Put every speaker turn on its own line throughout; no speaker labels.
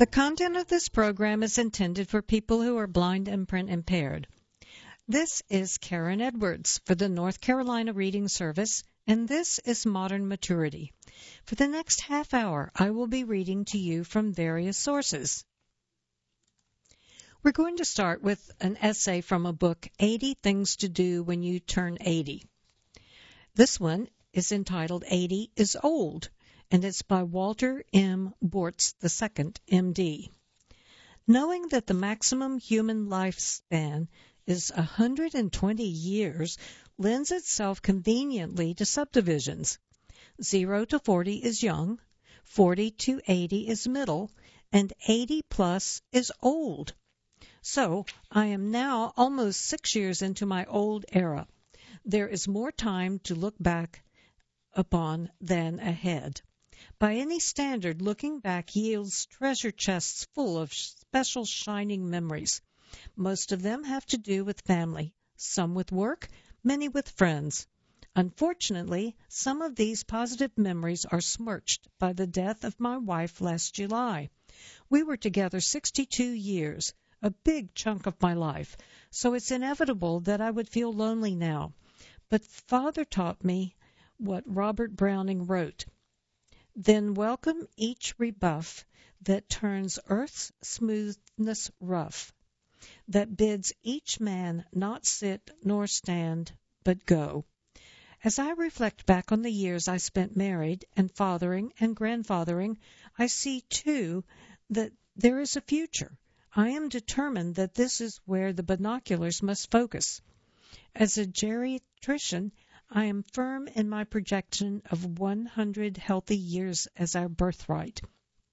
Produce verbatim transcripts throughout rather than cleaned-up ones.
The content of this program is intended for people who are blind and print impaired. This is Karen Edwards for the North Carolina Reading Service, and this is Modern Maturity. For the next half hour, I will be reading to you from various sources. We're going to start with an essay from a book, eighty Things to Do When You Turn eighty. This one is entitled eighty is Old, and it's by Walter M. Bortz the Second, M D. Knowing that the maximum human lifespan is one hundred twenty years lends itself conveniently to subdivisions. zero to forty is young, forty to eighty is middle, and eighty plus is old. So I am now almost six years into my old era. There is more time to look back upon than ahead. By any standard, looking back yields treasure chests full of special shining memories. Most of them have to do with family, some with work, many with friends. Unfortunately, some of these positive memories are smirched by the death of my wife last July. We were together sixty-two years, a big chunk of my life, so it's inevitable that I would feel lonely now. But Father taught me what Robert Browning wrote. Then welcome each rebuff that turns earth's smoothness rough, that bids each man not sit nor stand, but go. As I reflect back on the years I spent married and fathering and grandfathering, I see, too, that there is a future. I am determined that this is where the binoculars must focus. As a geriatrician, I am firm in my projection of one hundred healthy years as our birthright.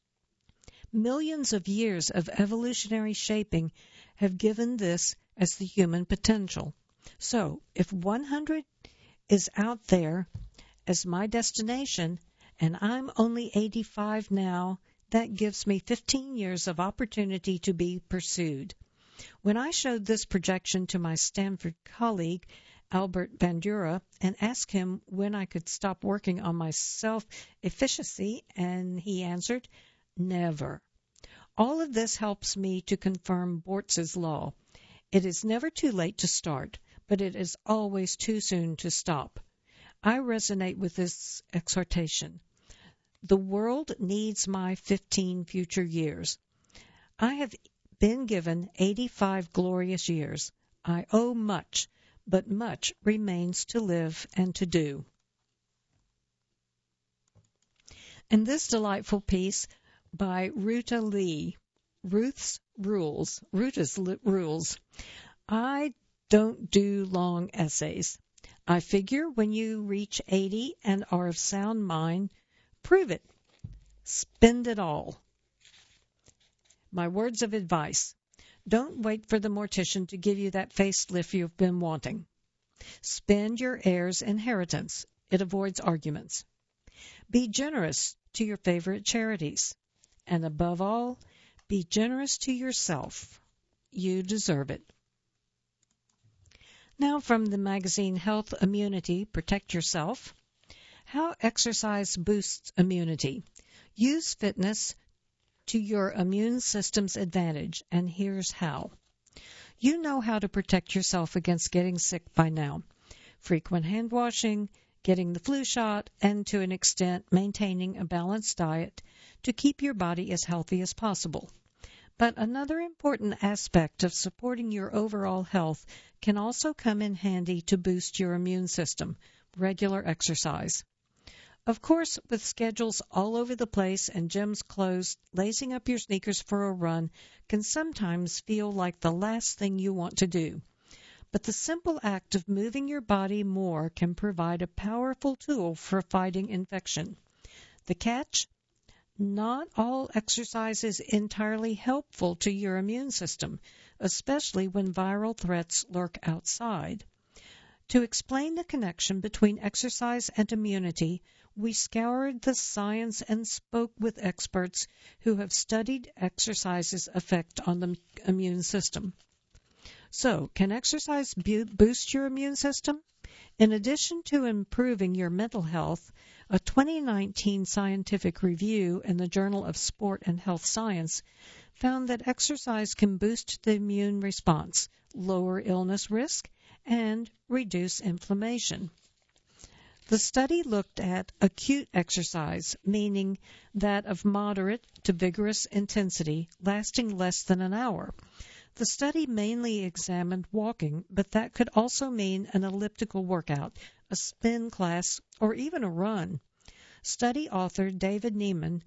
Millions of years of evolutionary shaping have given this as the human potential. So, if one hundred is out there as my destination, and I'm only eighty-five now, that gives me fifteen years of opportunity to be pursued. When I showed this projection to my Stanford colleague, Albert Bandura, and asked him when I could stop working on my self-efficacy, and he answered, never. All of this helps me to confirm Bortz's law. It is never too late to start, but it is always too soon to stop. I resonate with this exhortation. The world needs my fifteen future years. I have been given eighty-five glorious years. I owe much, but much remains to live and to do. And this delightful piece by Ruta Lee, Ruth's Rules, Ruta's Rules. I don't do long essays. I figure when you reach eighty and are of sound mind, prove it. Spend it all. My words of advice. Don't wait for the mortician to give you that facelift you've been wanting. Spend your heir's inheritance. It avoids arguments. Be generous to your favorite charities. And above all, be generous to yourself. You deserve it. Now from the magazine Health Immunity, Protect Yourself. How exercise boosts immunity. Use fitness to your immune system's advantage, and here's how. You know how to protect yourself against getting sick by now. Frequent hand washing, getting the flu shot, and to an extent maintaining a balanced diet to keep your body as healthy as possible. But another important aspect of supporting your overall health can also come in handy to boost your immune system, regular exercise. Of course, with schedules all over the place and gyms closed, lacing up your sneakers for a run can sometimes feel like the last thing you want to do. But the simple act of moving your body more can provide a powerful tool for fighting infection. The catch? Not all exercise is entirely helpful to your immune system, especially when viral threats lurk outside. To explain the connection between exercise and immunity, we scoured the science and spoke with experts who have studied exercise's effect on the immune system. So, can exercise bu- boost your immune system? In addition to improving your mental health, a twenty nineteen scientific review in the Journal of Sport and Health Science found that exercise can boost the immune response, lower illness risk, and reduce inflammation. The study looked at acute exercise, meaning that of moderate to vigorous intensity, lasting less than an hour. The study mainly examined walking, but that could also mean an elliptical workout, a spin class, or even a run. Study author David Nieman,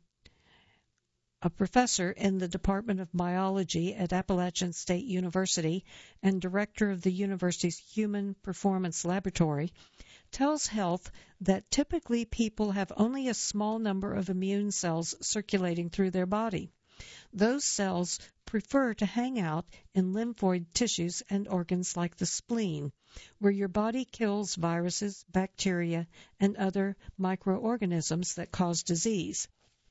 a professor in the Department of Biology at Appalachian State University and director of the university's Human Performance Laboratory, tells Health that typically people have only a small number of immune cells circulating through their body. Those cells prefer to hang out in lymphoid tissues and organs like the spleen, where your body kills viruses, bacteria, and other microorganisms that cause disease.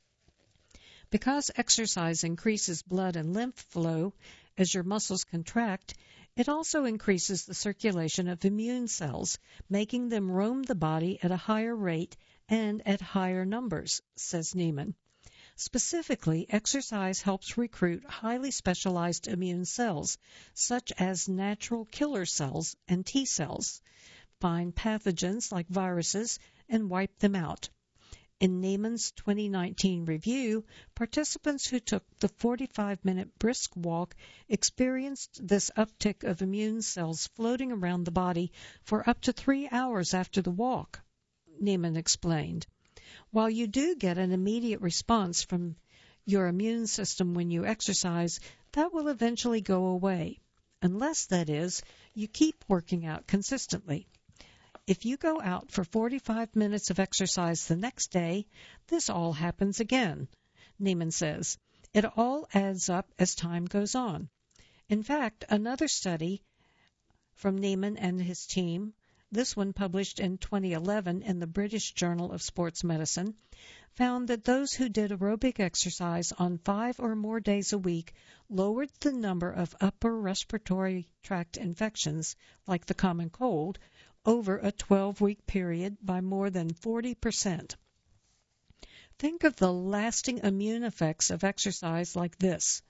Because exercise increases blood and lymph flow as your muscles contract, it also increases the circulation of immune cells, making them roam the body at a higher rate and at higher numbers, says Nieman. Specifically, exercise helps recruit highly specialized immune cells, such as natural killer cells and T cells, find pathogens like viruses, and wipe them out. In Nieman's twenty nineteen review, participants who took the forty-five minute brisk walk experienced this uptick of immune cells floating around the body for up to three hours after the walk, Nieman explained. While you do get an immediate response from your immune system when you exercise, that will eventually go away, unless, that is, you keep working out consistently. If you go out for forty-five minutes of exercise the next day, this all happens again, Nieman says. It all adds up as time goes on. In fact, another study from Nieman and his team, this one published in twenty eleven in the British Journal of Sports Medicine, found that those who did aerobic exercise on five or more days a week lowered the number of upper respiratory tract infections, like the common cold, over a twelve-week period by more than forty percent. Think of the lasting immune effects of exercise like this.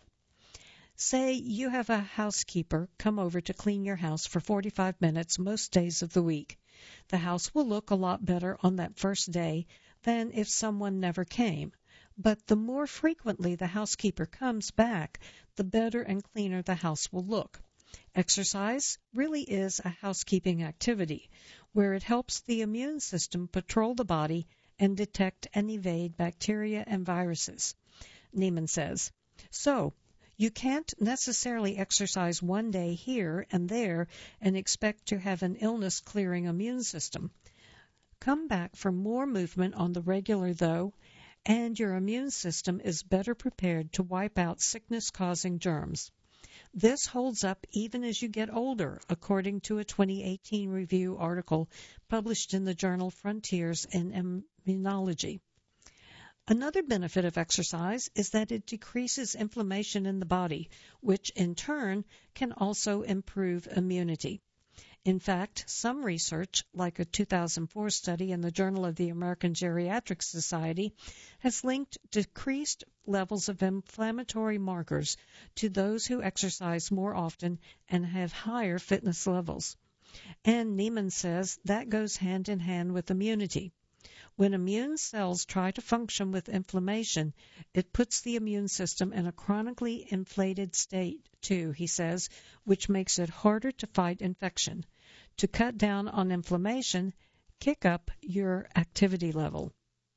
Say you have a housekeeper come over to clean your house for forty-five minutes most days of the week. The house will look a lot better on that first day than if someone never came. But the more frequently the housekeeper comes back, the better and cleaner the house will look. Exercise really is a housekeeping activity where it helps the immune system patrol the body and detect and evade bacteria and viruses, Nieman says. So, you can't necessarily exercise one day here and there and expect to have an illness-clearing immune system. Come back for more movement on the regular, though, and your immune system is better prepared to wipe out sickness-causing germs. This holds up even as you get older, according to a twenty eighteen review article published in the journal Frontiers in Immunology. Another benefit of exercise is that it decreases inflammation in the body, which in turn can also improve immunity. In fact, some research, like a two thousand four study in the Journal of the American Geriatric Society, has linked decreased levels of inflammatory markers to those who exercise more often and have higher fitness levels. And Nieman says that goes hand in hand with immunity. When immune cells try to function with inflammation, it puts the immune system in a chronically inflated state, too, he says, which makes it harder to fight infection. To cut down on inflammation, kick up your activity level.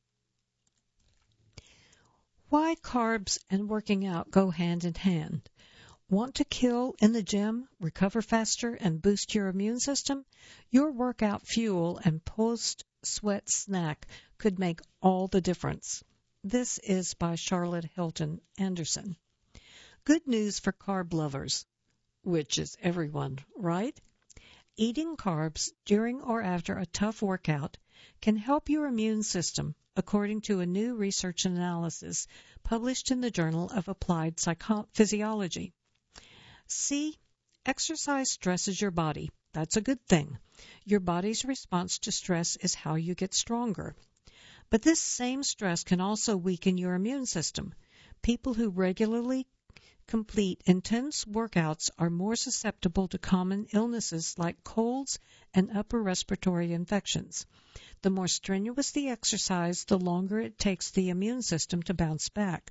Why carbs and working out go hand in hand? Want to kill in the gym, recover faster, and boost your immune system? Your workout fuel and post-sweat snack could make all the difference. This is by Charlotte Hilton Anderson. Good news for carb lovers, which is everyone, right? Eating carbs during or after a tough workout can help your immune system, according to a new research analysis published in the Journal of Applied Psycho- Physiology. See, exercise stresses your body, That's a good thing. Your body's response to stress is how you get stronger. But this same stress can also weaken your immune system. People who regularly complete intense workouts are more susceptible to common illnesses like colds and upper respiratory infections. The more strenuous the exercise, the longer it takes the immune system to bounce back.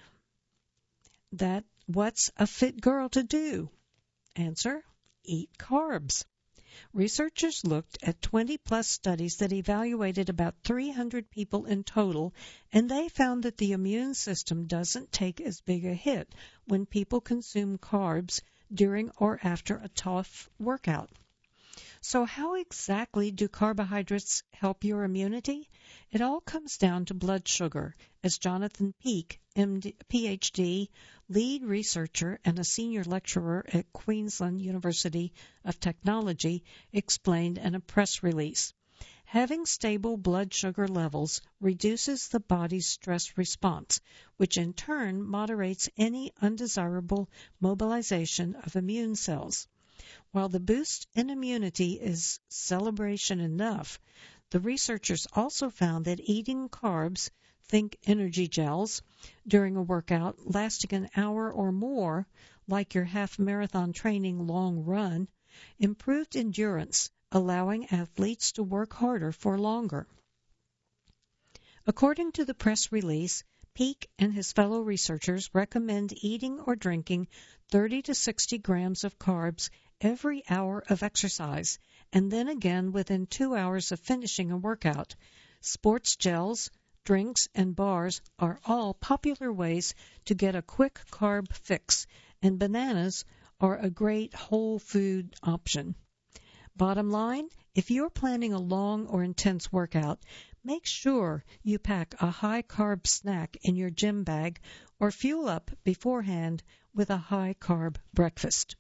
That what's a fit girl to do? Answer: eat carbs. Researchers looked at twenty plus studies that evaluated about three hundred people in total, and they found that the immune system doesn't take as big a hit when people consume carbs during or after a tough workout. So how exactly do carbohydrates help your immunity? It all comes down to blood sugar, as Jonathan Peake, M D, P H D, lead researcher and a senior lecturer at Queensland University of Technology, explained in a press release. Having stable blood sugar levels reduces the body's stress response, which in turn moderates any undesirable mobilization of immune cells. While the boost in immunity is celebration enough, the researchers also found that eating carbs, think energy gels, during a workout lasting an hour or more, like your half-marathon training long run, improved endurance, allowing athletes to work harder for longer. According to the press release, Peake and his fellow researchers recommend eating or drinking thirty to sixty grams of carbs every hour of exercise, and then again within two hours of finishing a workout. Sports gels, drinks, and bars are all popular ways to get a quick carb fix, and bananas are a great whole food option. Bottom line, if you're planning a long or intense workout, make sure you pack a high-carb snack in your gym bag or fuel up beforehand with a high-carb breakfast.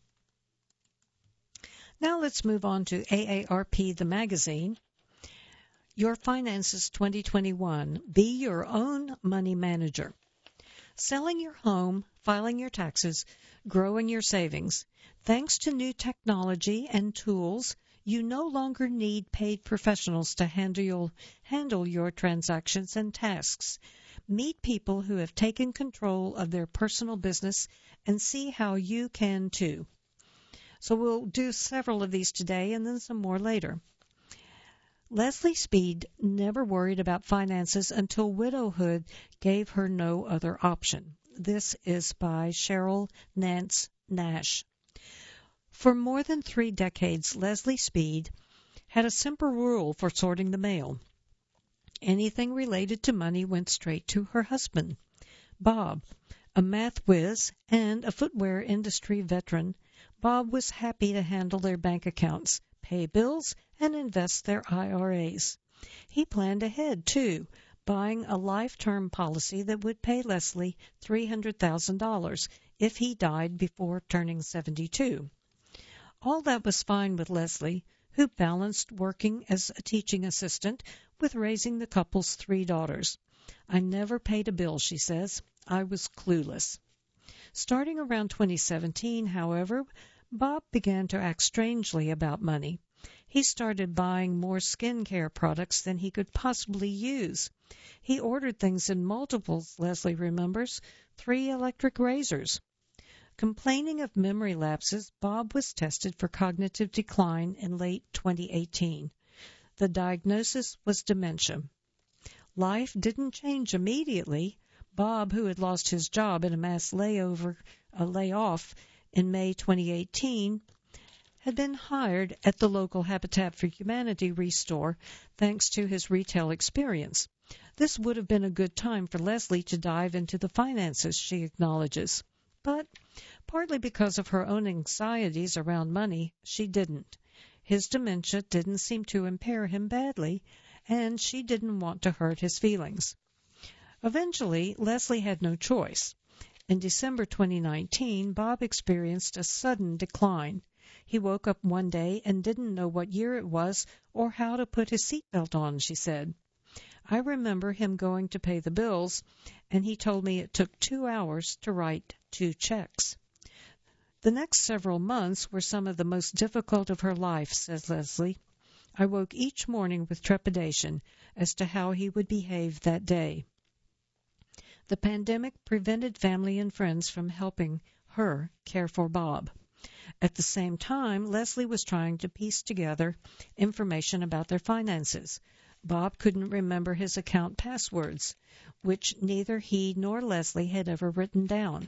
Now let's move on to A A R P, the magazine. Your Finances twenty twenty-one. Be your own money manager. Selling your home, filing your taxes, growing your savings. Thanks to new technology and tools, you no longer need paid professionals to handle your, handle your transactions and tasks. Meet people who have taken control of their personal business and see how you can too. So we'll do several of these today and then some more later. Leslie Speed never worried about finances until widowhood gave her no other option. This is by Cheryl Nance Nash. For more than three decades, Leslie Speed had a simple rule for sorting the mail. Anything related to money went straight to her husband. Bob, a math whiz and a footwear industry veteran, Bob was happy to handle their bank accounts, pay bills, and invest their I R As. He planned ahead, too, buying a life-term policy that would pay Leslie three hundred thousand dollars if he died before turning seventy-two. All that was fine with Leslie, who balanced working as a teaching assistant with raising the couple's three daughters. I never paid a bill, she says. I was clueless. Starting around twenty seventeen, however, Bob began to act strangely about money. He started buying more skincare products than he could possibly use. He ordered things in multiples, Leslie remembers, three electric razors. Complaining of memory lapses, Bob was tested for cognitive decline in late twenty eighteen. The diagnosis was dementia. Life didn't change immediately. Bob, who had lost his job in a mass layover, a layoff in May twenty eighteen, had been hired at the local Habitat for Humanity restore thanks to his retail experience. This would have been a good time for Leslie to dive into the finances, she acknowledges. But partly because of her own anxieties around money, she didn't. His dementia didn't seem to impair him badly, and she didn't want to hurt his feelings. Eventually, Leslie had no choice. In December twenty nineteen, Bob experienced a sudden decline. He woke up one day and didn't know what year it was or how to put his seatbelt on, she said. I remember him going to pay the bills, and he told me it took two hours to write two checks. The next several months were some of the most difficult of her life, says Leslie. I woke each morning with trepidation as to how he would behave that day. The pandemic prevented family and friends from helping her care for Bob. At the same time, Leslie was trying to piece together information about their finances. Bob couldn't remember his account passwords, which neither he nor Leslie had ever written down.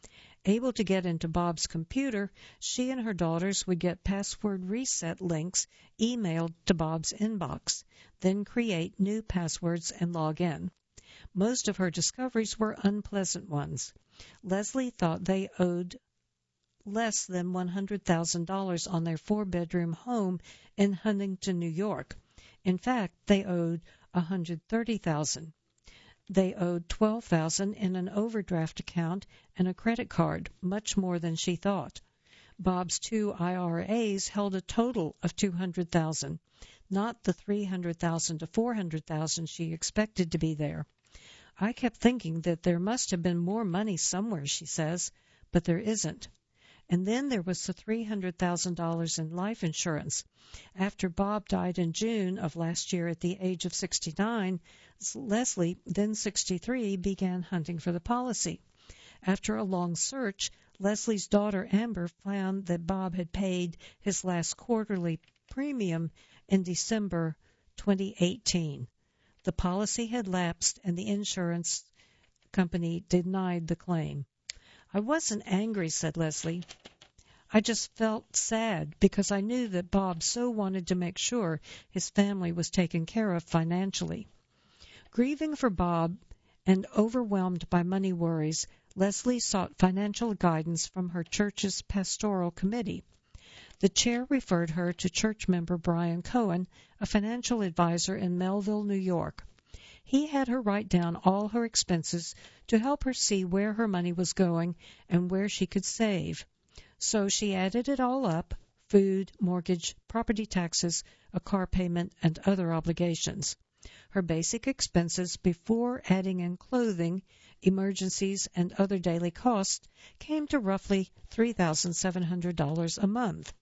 Able to get into Bob's computer, she and her daughters would get password reset links emailed to Bob's inbox, then create new passwords and log in. Most of her discoveries were unpleasant ones. Leslie thought they owed less than one hundred thousand dollars on their four-bedroom home in Huntington, New York. In fact, they owed one hundred thirty thousand dollars. They owed twelve thousand dollars in an overdraft account and a credit card, much more than she thought. Bob's two I R As held a total of two hundred thousand dollars, not the three hundred thousand dollars to four hundred thousand dollars she expected to be there. I kept thinking that there must have been more money somewhere, she says, but there isn't. And then there was the three hundred thousand dollars in life insurance. After Bob died in June of last year at the age of sixty-nine, Leslie, then sixty-three, began hunting for the policy. After a long search, Leslie's daughter Amber found that Bob had paid his last quarterly premium in December twenty eighteen. The policy had lapsed and the insurance company denied the claim. I wasn't angry, said Leslie. I just felt sad because I knew that Bob so wanted to make sure his family was taken care of financially. Grieving for Bob and overwhelmed by money worries, Leslie sought financial guidance from her church's pastoral committee. The chair referred her to church member Brian Cohen, a financial advisor in Melville, New York. He had her write down all her expenses to help her see where her money was going and where she could save. So she added it all up: food, mortgage, property taxes, a car payment, and other obligations. Her basic expenses before adding in clothing, emergencies, and other daily costs came to roughly three thousand seven hundred dollars a month.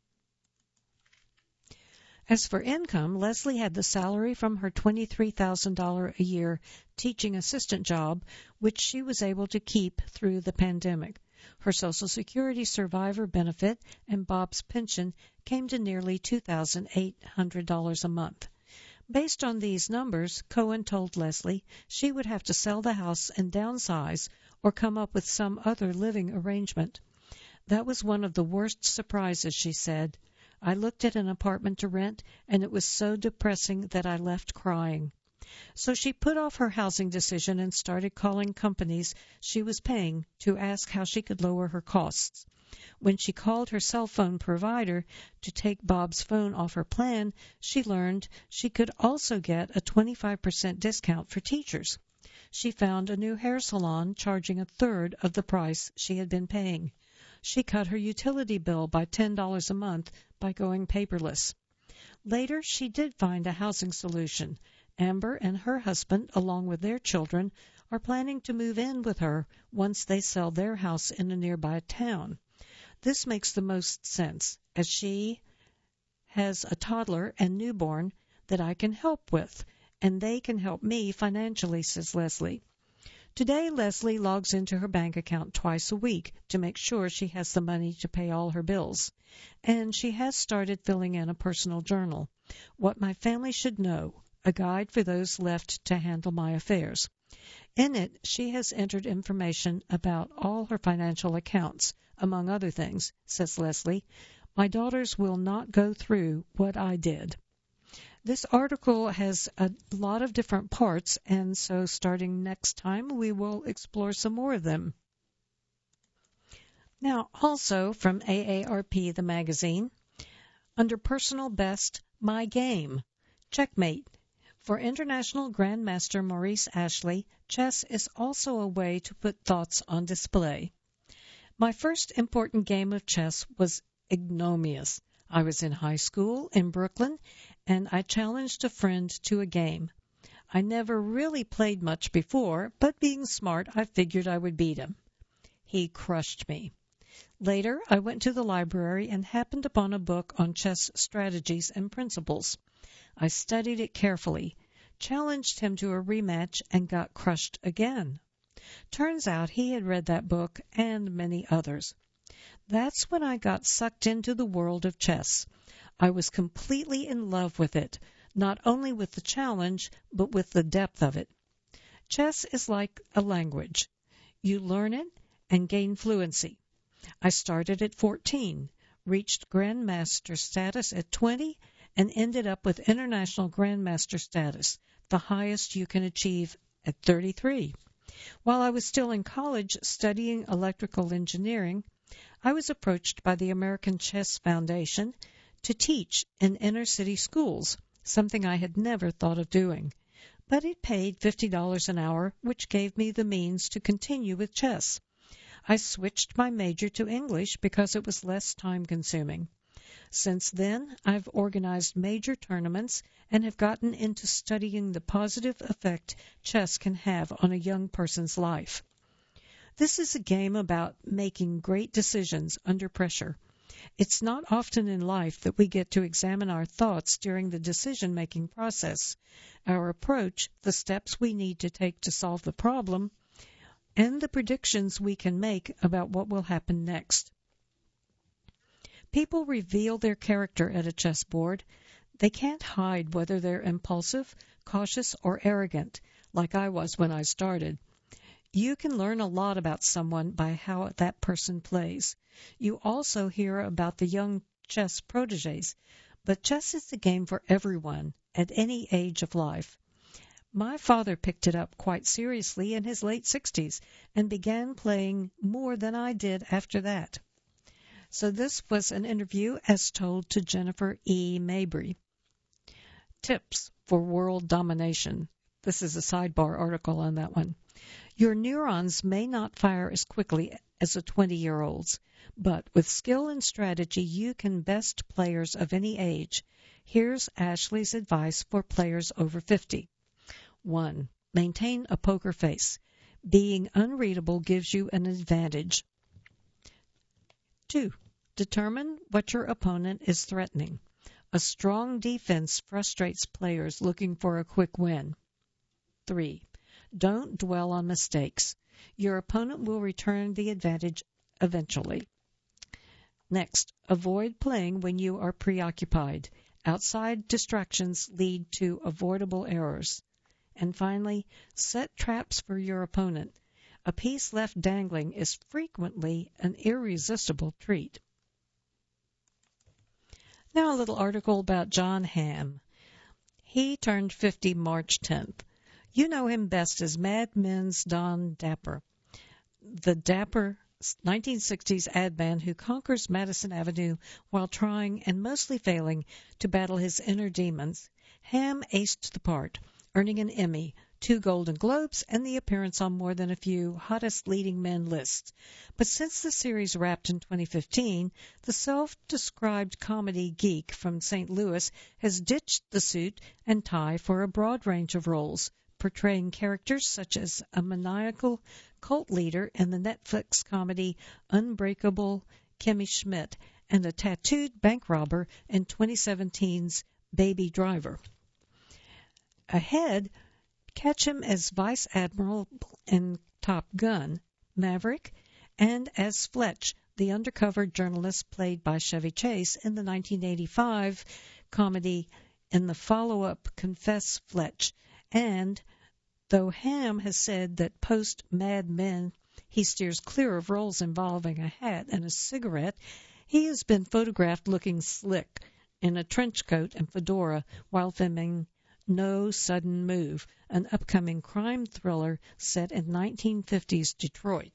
As for income, Leslie had the salary from her twenty-three thousand dollars a year teaching assistant job, which she was able to keep through the pandemic. Her Social Security survivor benefit and Bob's pension came to nearly two thousand eight hundred dollars a month. Based on these numbers, Cohen told Leslie she would have to sell the house and downsize or come up with some other living arrangement. That was one of the worst surprises, she said. I looked at an apartment to rent, and it was so depressing that I left crying. So she put off her housing decision and started calling companies she was paying to ask how she could lower her costs. When she called her cell phone provider to take Bob's phone off her plan, she learned she could also get a twenty-five percent discount for teachers. She found a new hair salon charging a third of the price she had been paying. She cut her utility bill by ten dollars a month by going paperless. Later, she did find a housing solution. Amber and her husband, along with their children, are planning to move in with her once they sell their house in a nearby town. This makes the most sense, as she has a toddler and newborn that I can help with, and they can help me financially, says Leslie. Today, Leslie logs into her bank account twice a week to make sure she has the money to pay all her bills. And she has started filling in a personal journal, What My Family Should Know, a guide for those left to handle my affairs. In it, she has entered information about all her financial accounts, among other things, says Leslie. My daughters will not go through what I did. This article has a lot of different parts, and so starting next time, we will explore some more of them. Now, also from A A R P, the magazine, under Personal Best, My Game, Checkmate. For International Grandmaster Maurice Ashley, chess is also a way to put thoughts on display. My first important game of chess was ignominious. I was in high school in Brooklyn, and I challenged a friend to a game. I never really played much before, but being smart, I figured I would beat him. He crushed me. Later, I went to the library and happened upon a book on chess strategies and principles. I studied it carefully, challenged him to a rematch, and got crushed again. Turns out he had read that book and many others. That's when I got sucked into the world of chess. I was completely in love with it, not only with the challenge, but with the depth of it. Chess is like a language. You learn it and gain fluency. I started at fourteen, reached Grandmaster status at twenty, and ended up with International Grandmaster status, the highest you can achieve at thirty-three. While I was still in college studying electrical engineering, I was approached by the American Chess Foundation to teach in inner-city schools, something I had never thought of doing. But it paid fifty dollars an hour, which gave me the means to continue with chess. I switched my major to English because it was less time-consuming. Since then, I've organized major tournaments and have gotten into studying the positive effect chess can have on a young person's life. This is a game about making great decisions under pressure. It's not often in life that we get to examine our thoughts during the decision-making process, our approach, the steps we need to take to solve the problem, and the predictions we can make about what will happen next. People reveal their character at a chessboard. They can't hide whether they're impulsive, cautious, or arrogant, like I was when I started. You can learn a lot about someone by how that person plays. You also hear about the young chess protégés, but chess is the game for everyone at any age of life. My father picked it up quite seriously in his late sixties and began playing more than I did after that. So this was an interview as told to Jennifer E. Mabry. Tips for world domination. This is a sidebar article on that one. Your neurons may not fire as quickly as a twenty-year-old's, but with skill and strategy you can best players of any age. Here's Ashley's advice for players over fifty. one. Maintain a poker face. Being unreadable gives you an advantage. two. Determine what your opponent is threatening. A strong defense frustrates players looking for a quick win. three. Don't dwell on mistakes. Your opponent will return the advantage eventually. Next, avoid playing when you are preoccupied. Outside distractions lead to avoidable errors. And finally, set traps for your opponent. A piece left dangling is frequently an irresistible treat. Now a little article about Jon Hamm. He turned fifty March tenth. You know him best as Mad Men's Don Dapper, the dapper nineteen sixties ad man who conquers Madison Avenue while trying and mostly failing to battle his inner demons. Hamm aced the part, earning an Emmy, two Golden Globes, and the appearance on more than a few hottest leading men lists. But since the series wrapped in twenty fifteen, the self-described comedy geek from Saint Louis has ditched the suit and tie for a broad range of roles, portraying characters such as a maniacal cult leader in the Netflix comedy Unbreakable Kimmy Schmidt and a tattooed bank robber in twenty seventeen's Baby Driver. Ahead, catch him as Vice Admiral in Top Gun, Maverick, and as Fletch, the undercover journalist played by Chevy Chase in the nineteen eighty-five comedy in the follow-up Confess, Fletch. And though Hamm has said that post-Mad Men he steers clear of roles involving a hat and a cigarette, he has been photographed looking slick in a trench coat and fedora while filming No Sudden Move, an upcoming crime thriller set in nineteen fifties Detroit.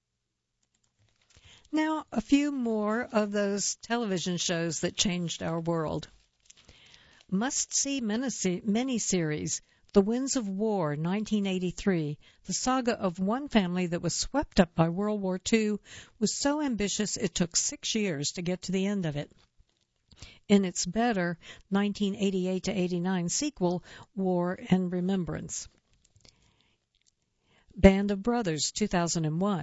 Now, a few more of those television shows that changed our world. Must-see miniseries, The Winds of War, nineteen eighty-three. The saga of one family that was swept up by World War Two was so ambitious it took six years to get to the end of it. In its better nineteen eighty-eight to eighty-nine sequel, War and Remembrance. Band of Brothers, two thousand one.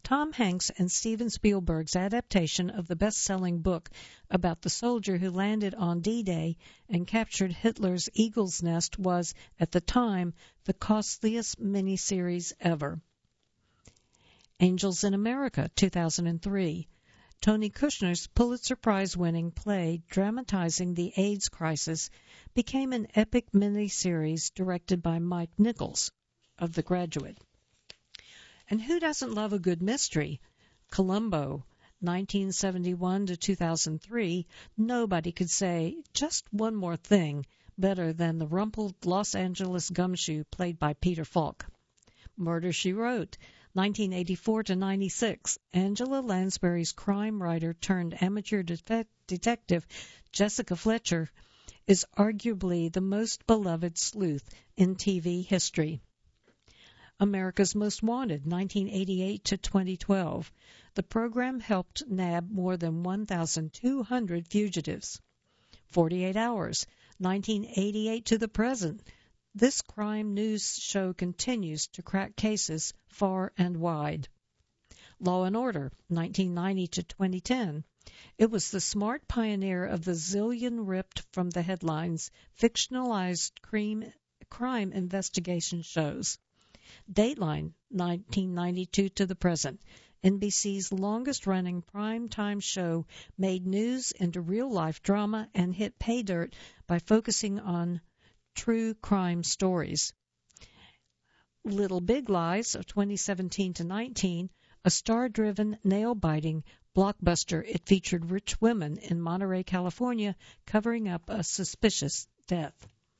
Tom Hanks and Steven Spielberg's adaptation of the best-selling book about the soldier who landed on D-Day and captured Hitler's Eagle's Nest was, at the time, the costliest miniseries ever. Angels in America, two thousand three. Tony Kushner's Pulitzer Prize-winning play dramatizing the AIDS crisis became an epic miniseries directed by Mike Nichols of The Graduate. And who doesn't love a good mystery? Columbo, nineteen seventy-one to two thousand three. Nobody could say just one more thing better than the rumpled Los Angeles gumshoe played by Peter Falk. Murder, She Wrote, nineteen eighty-four to ninety-six. Angela Lansbury's crime writer turned amateur de- detective Jessica Fletcher is arguably the most beloved sleuth in T V history. America's Most Wanted, nineteen eighty-eight to twenty twelve. The program helped nab more than one thousand two hundred fugitives. forty-eight Hours, nineteen eighty-eight to the present. This crime news show continues to crack cases far and wide. Law and Order, nineteen ninety to twenty ten. It was the smart pioneer of the zillion ripped from the headlines fictionalized crime, crime investigation shows. Dateline, nineteen ninety-two to the present. N B C's longest-running prime-time show made news into real-life drama and hit pay dirt by focusing on true crime stories. Little Big Lies of twenty seventeen to nineteen, a star-driven, nail-biting blockbuster. It featured rich women in Monterey, California, covering up a suspicious death.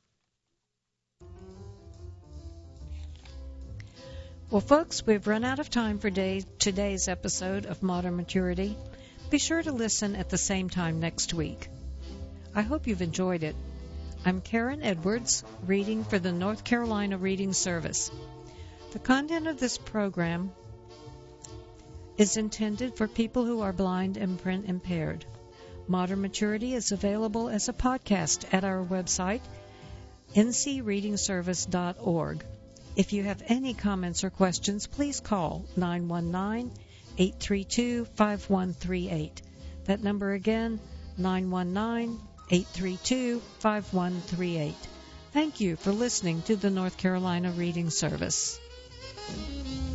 Well, folks, we've run out of time for day, today's episode of Modern Maturity. Be sure to listen at the same time next week. I hope you've enjoyed it. I'm Karen Edwards, reading for the North Carolina Reading Service. The content of this program is intended for people who are blind and print impaired. Modern Maturity is available as a podcast at our website, n c reading service dot org. If you have any comments or questions, please call nine one nine, eight three two, five one three eight. That number again, nine one nine, eight three two, five one three eight. Thank you for listening to the North Carolina Reading Service.